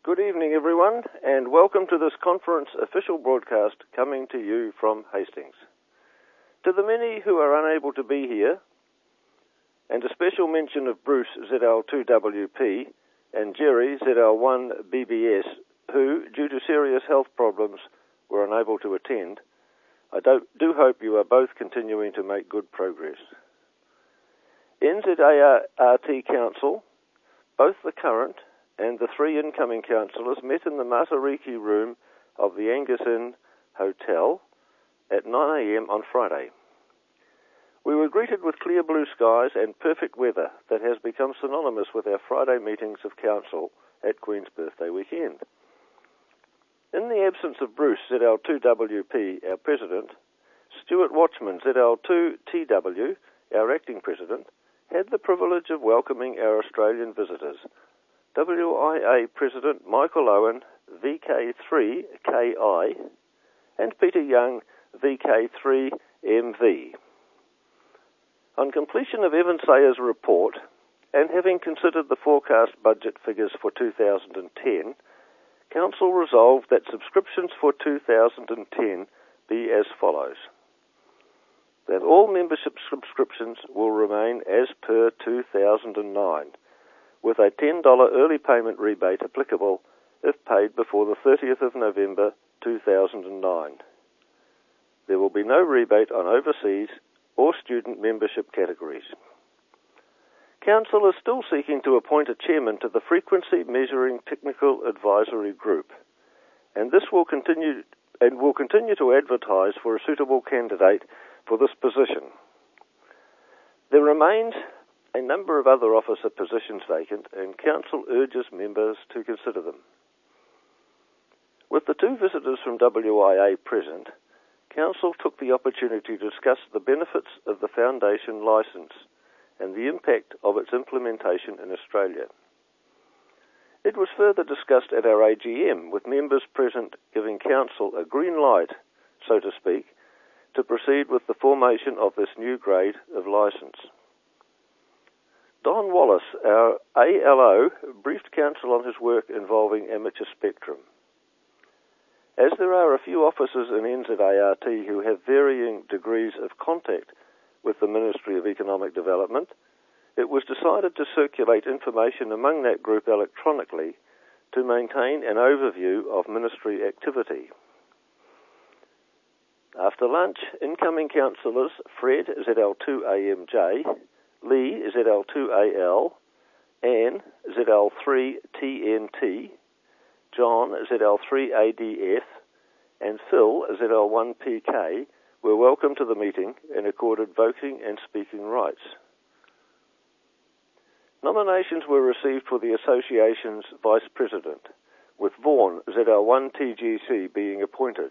Good evening, everyone, and welcome to this conference official broadcast coming to you from Hastings. To the many who are unable to be here, and a special mention of Bruce ZL2WP and Jerry ZL1BBS, who, due to serious health problems, were unable to attend, I do hope you are both continuing to make good progress. NZART Council, both the current and the three incoming councillors, met in the Matariki room of the Angus Inn Hotel at 9 a.m. on Friday. We were greeted with clear blue skies and perfect weather that has become synonymous with our Friday meetings of council at Queen's Birthday weekend. In the absence of Bruce ZL2WP, our president, Stuart Watchman ZL2TW, our acting president, had the privilege of welcoming our Australian visitors, WIA President Michael Owen, VK3KI, and Peter Young, VK3MV. On completion of Evan Sayer's report, and having considered the forecast budget figures for 2010, Council resolved that subscriptions for 2010 be as follows: that all membership subscriptions will remain as per 2009, with a $10 early payment rebate applicable if paid before the 30th of November 2009. There will be no rebate on overseas or student membership categories. Council is still seeking to appoint a chairman to the Frequency Measuring Technical Advisory Group, and this will continue to advertise for a suitable candidate for this position. There remains a number of other officer positions vacant, and Council urges members to consider them. With the two visitors from WIA present, Council took the opportunity to discuss the benefits of the Foundation licence and the impact of its implementation in Australia. It was further discussed at our AGM, with members present giving Council a green light, so to speak, to proceed with the formation of this new grade of licence. Don Wallace, our ALO, briefed Council on his work involving amateur spectrum. As there are a few officers in NZART who have varying degrees of contact with the Ministry of Economic Development, it was decided to circulate information among that group electronically to maintain an overview of ministry activity. After lunch, incoming councillors Fred ZL2AMJ, Lee ZL2AL, Anne ZL3TNT, John ZL3ADF, and Phil ZL1PK were welcome to the meeting and accorded voting and speaking rights. Nominations were received for the Association's Vice President, with Vaughan ZL1TGC being appointed.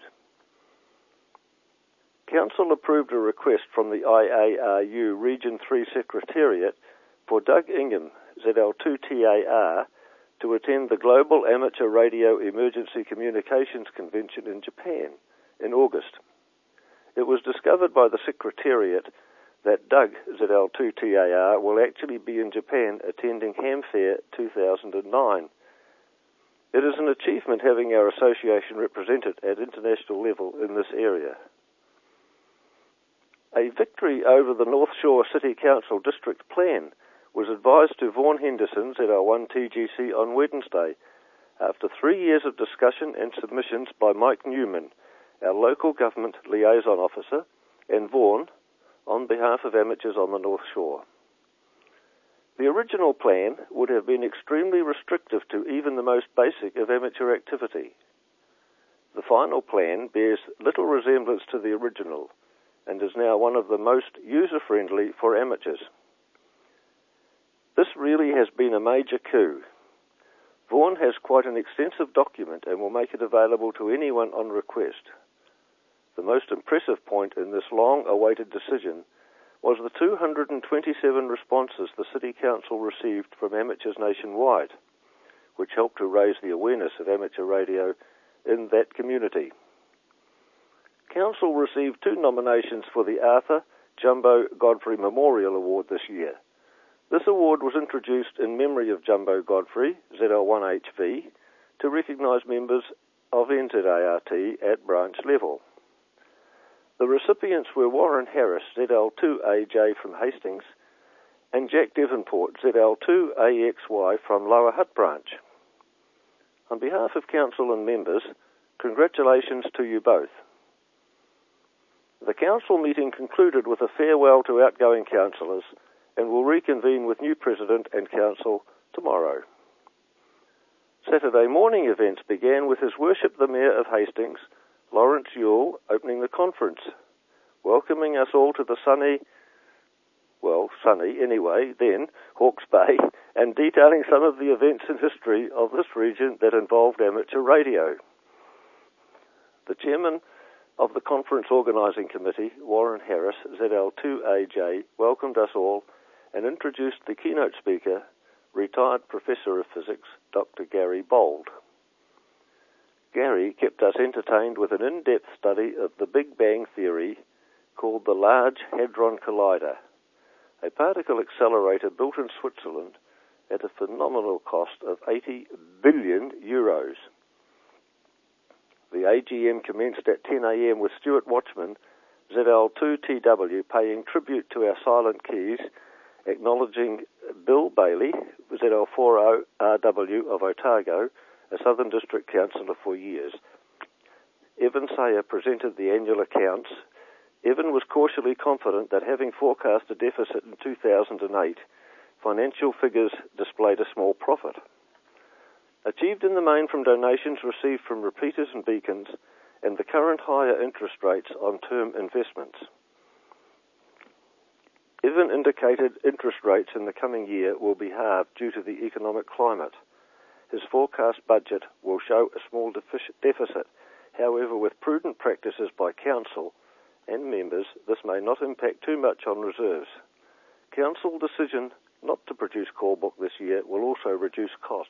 Council approved a request from the IARU Region 3 Secretariat for Doug Ingham, ZL2TAR, to attend the Global Amateur Radio Emergency Communications Convention in Japan in August. It was discovered by the Secretariat that Doug, ZL2TAR, will actually be in Japan attending HamFair 2009. It is an achievement having our association represented at international level in this area. A victory over the North Shore City Council District Plan was advised to Vaughan Henderson ZL1TGC on Wednesday, after 3 years of discussion and submissions by Mike Newman, our local government liaison officer, and Vaughan, on behalf of amateurs on the North Shore. The original plan would have been extremely restrictive to even the most basic of amateur activity. The final plan bears little resemblance to the original, and is now one of the most user-friendly for amateurs. This really has been a major coup. Vaughan has quite an extensive document and will make it available to anyone on request. The most impressive point in this long-awaited decision was the 227 responses the City Council received from amateurs nationwide, which helped to raise the awareness of amateur radio in that community. Council received 2 nominations for the Arthur Jumbo Godfrey Memorial Award this year. This award was introduced in memory of Jumbo Godfrey, ZL1HV, to to recognise members of NZART at branch level. The recipients were Warren Harris, ZL2AJ from Hastings, and Jack Devonport, ZL2AXY from Lower Hutt branch. On behalf of Council and members, congratulations to you both. The Council meeting concluded with a farewell to outgoing councillors and will reconvene with new President and Council tomorrow. Saturday morning events began with His Worship the Mayor of Hastings, Lawrence Yule, opening the conference, welcoming us all to the sunny anyway, then, Hawke's Bay, and detailing some of the events in history of this region that involved amateur radio. The Chairman of the Conference Organising Committee, Warren Harris, ZL2AJ, welcomed us all and introduced the keynote speaker, retired Professor of Physics, Dr. Gary Bold. Gary kept us entertained with an in-depth study of the Big Bang Theory called the Large Hadron Collider, a particle accelerator built in Switzerland at a phenomenal cost of 80 billion euros. The AGM commenced at 10 a.m. with Stuart Watchman, ZL2TW, paying tribute to our silent keys, acknowledging Bill Bailey, ZL40RW of Otago, a Southern District Councillor for years. Evan Sayer presented the annual accounts. Evan was cautiously confident that having forecast a deficit in 2008, financial figures displayed a small profit. Achieved in the main from donations received from repeaters and beacons and the current higher interest rates on term investments. Evan indicated interest rates in the coming year will be halved due to the economic climate. His forecast budget will show a small deficit. However, with prudent practices by Council and members, this may not impact too much on reserves. Council decision not to produce call book this year will also reduce costs.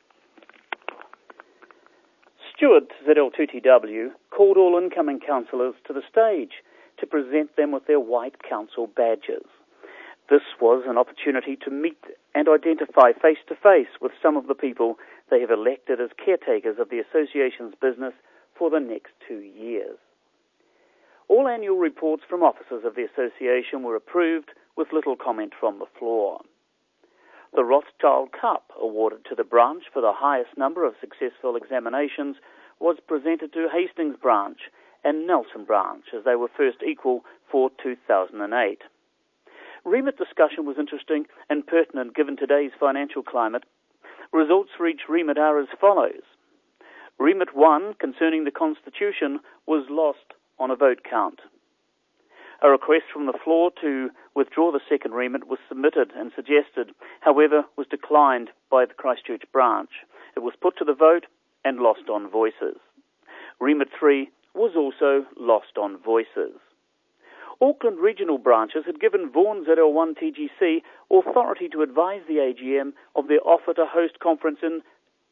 Stuart, ZL2TW, called all incoming councillors to the stage to present them with their white council badges. This was an opportunity to meet and identify face-to-face with some of the people they have elected as caretakers of the association's business for the next 2 years. All annual reports from officers of the association were approved with little comment from the floor. The Rothschild Cup, awarded to the branch for the highest number of successful examinations, was presented to Hastings branch and Nelson branch as they were first equal for 2008. Remit discussion was interesting and pertinent given today's financial climate. Results for each remit are as follows. Remit 1, concerning the Constitution, was lost on a vote count. A request from the floor to withdraw the second remit was submitted and suggested, however, was declined by the Christchurch branch. It was put to the vote and lost on voices. Remit 3 was also lost on voices. Auckland regional branches had given Vaughan ZL1 TGC authority to advise the AGM of their offer to host conference in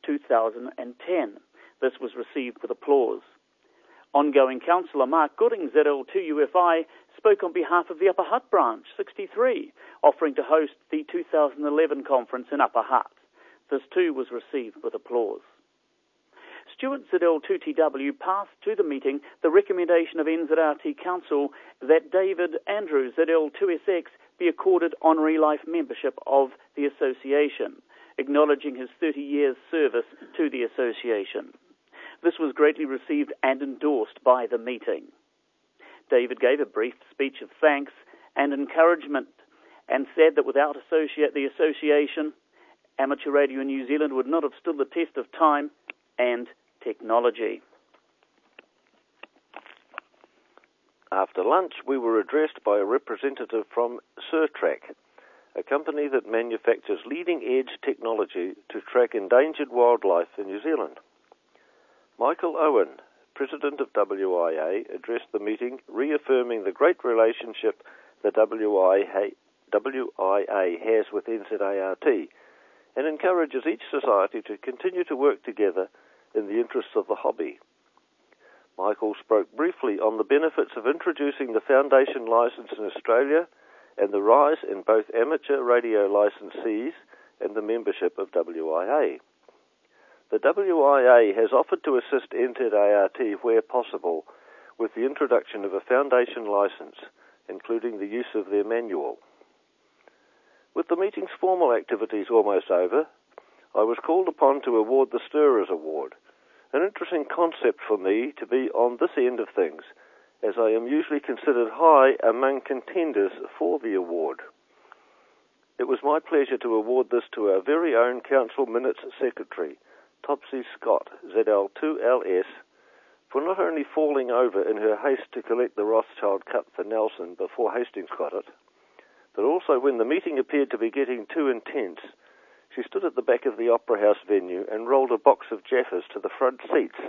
2010. This was received with applause. Ongoing Councillor Mark Gooding, ZL2UFI, spoke on behalf of the Upper Hutt branch, 63, offering to host the 2011 conference in Upper Hutt. This too was received with applause. Stuart, ZL2TW, passed to the meeting the recommendation of NZRT Council that David Andrews, ZL2SX, be accorded honorary life membership of the association, acknowledging his 30 years' service to the association. This was greatly received and endorsed by the meeting. David gave a brief speech of thanks and encouragement and said that without the association, amateur radio in New Zealand would not have stood the test of time and technology. After lunch, we were addressed by a representative from Surtrack, a company that manufactures leading-edge technology to track endangered wildlife in New Zealand. Michael Owen, President of WIA, addressed the meeting, reaffirming the great relationship the WIA has with NZART and encourages each society to continue to work together in the interests of the hobby. Michael spoke briefly on the benefits of introducing the Foundation licence in Australia and the rise in both amateur radio licensees and the membership of WIA. The WIA has offered to assist NZART where possible with the introduction of a foundation licence, including the use of their manual. With the meeting's formal activities almost over, I was called upon to award the Stirrers Award, an interesting concept for me to be on this end of things, as I am usually considered high among contenders for the award. It was my pleasure to award this to our very own Council Minutes Secretary, Topsy Scott, ZL2LS, for not only falling over in her haste to collect the Rothschild Cup for Nelson before Hastings got it, but also when the meeting appeared to be getting too intense, she stood at the back of the Opera House venue and rolled a box of Jaffas to the front seats.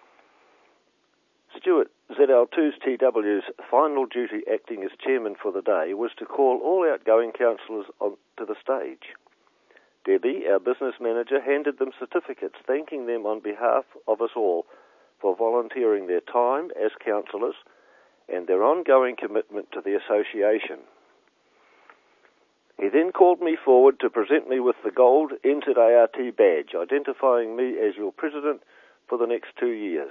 Stuart, ZL2's TW's final duty acting as chairman for the day was to call all outgoing councillors to the stage. Debbie, our business manager, handed them certificates thanking them on behalf of us all for volunteering their time as councillors and their ongoing commitment to the association. He then called me forward to present me with the gold NZART badge, identifying me as your president for the next 2 years.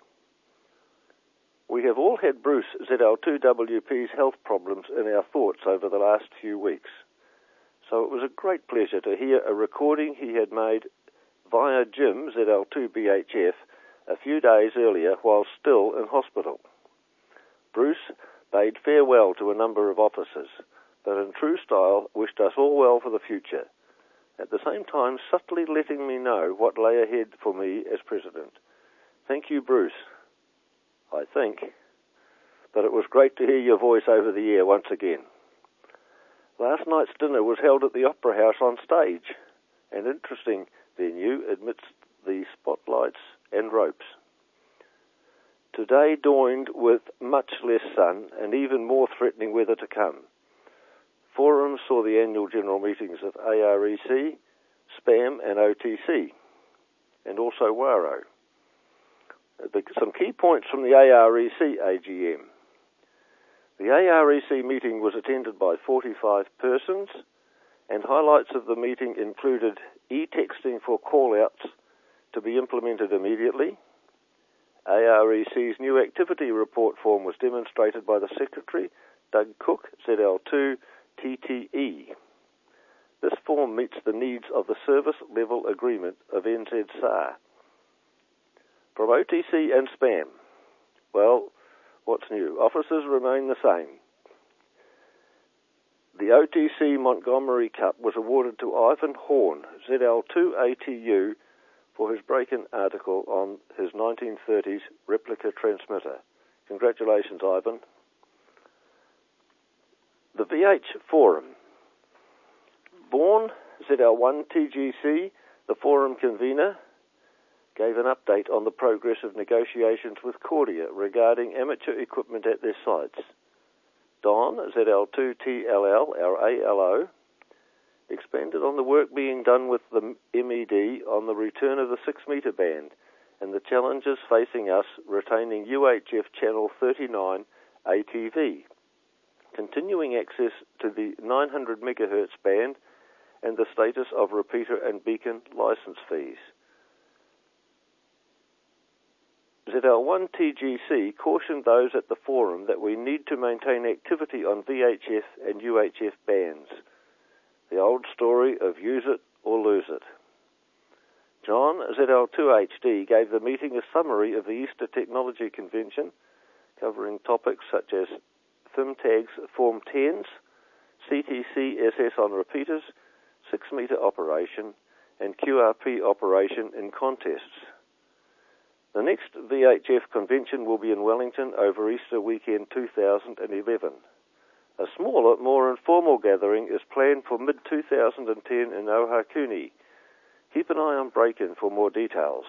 We have all had Bruce, ZL2WP's health problems in our thoughts over the last few weeks, so it was a great pleasure to hear a recording he had made via Jim, ZL2BHF, a few days earlier while still in hospital. Bruce bade farewell to a number of officers, but in true style wished us all well for the future, at the same time subtly letting me know what lay ahead for me as president. Thank you, Bruce, I think, but it was great to hear your voice over the air once again. Last night's dinner was held at the Opera House on stage, an interesting venue amidst the spotlights and ropes. Today dawned with much less sun and even more threatening weather to come. Forum saw the annual general meetings of AREC, SPAM and OTC, and also WARO. Some key points from the AREC AGM. The AREC meeting was attended by 45 persons, and highlights of the meeting included e-texting for call-outs to be implemented immediately. AREC's new activity report form was demonstrated by the Secretary, Doug Cook, ZL2 TTE. This form meets the needs of the service level agreement of NZSAR. From OTC and SPAM, well, what's new? Officers remain the same. The OTC Montgomery Cup was awarded to Ivan Horn, ZL2ATU, for his break-in article on his 1930s replica transmitter. Congratulations, Ivan. The VH Forum. Vaughan, ZL1TGC, the forum convener, gave an update on the progress of negotiations with Cordia regarding amateur equipment at their sites. Don, ZL2TLL, our ALO, expanded on the work being done with the MED on the return of the 6-metre band and the challenges facing us retaining UHF Channel 39 ATV, continuing access to the 900 MHz band, and the status of repeater and beacon licence fees. ZL1TGC cautioned those at the forum that we need to maintain activity on VHF and UHF bands. The old story of use it or lose it. John, ZL2HD, gave the meeting a summary of the Easter Technology Convention, covering topics such as FIMTAG's Form 10s, CTC SS on repeaters, 6-metre operation, and QRP operation in contests. The next VHF convention will be in Wellington over Easter weekend 2011. A smaller, more informal gathering is planned for mid-2010 in Ohakuni. Keep an eye on Break-In for more details.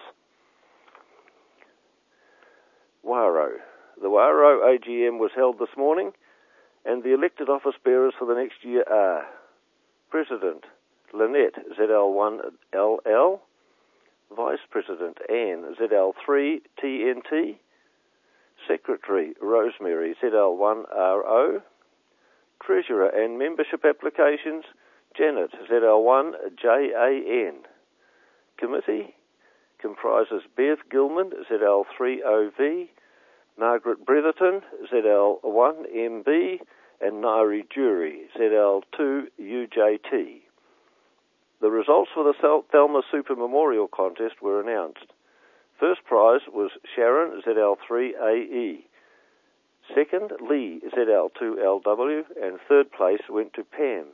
WARO. The WARO AGM was held this morning, and the elected office bearers for the next year are President Lynette, ZL1LL, Vice President Anne, ZL3TNT, Secretary Rosemary, ZL1RO, Treasurer and Membership Applications, Janet, ZL1JAN, Committee, comprises Bev Gilman, ZL3OV, Margaret Bretherton, ZL1MB, and Nari Jury, ZL2UJT. The results for the Thelma Super Memorial Contest were announced. First prize was Sharon, ZL3AE. Second, Lee, ZL2LW, and third place went to Pam,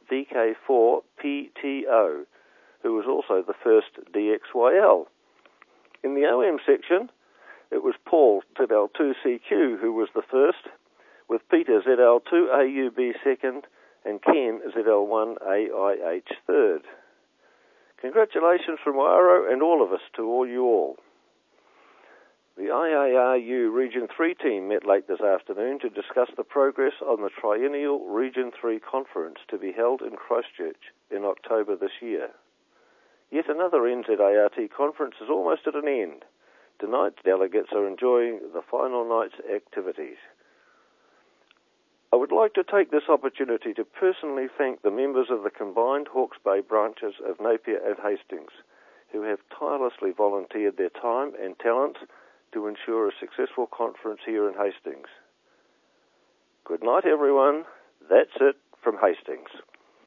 VK4PTO, who was also the first DXYL. In the OM section, it was Paul, ZL2CQ, who was the first, with Peter, ZL2AUB second, and Ken, ZL1AIH third. Congratulations from Wairo and all of us to all you all. The IARU Region 3 team met late this afternoon to discuss the progress on the Triennial Region 3 Conference to be held in Christchurch in October this year. Yet another NZART conference is almost at an end. Tonight, delegates are enjoying the final night's activities. I would like to take this opportunity to personally thank the members of the combined Hawke's Bay branches of Napier and Hastings, who have tirelessly volunteered their time and talents to ensure a successful conference here in Hastings. Good night, everyone. That's it from Hastings.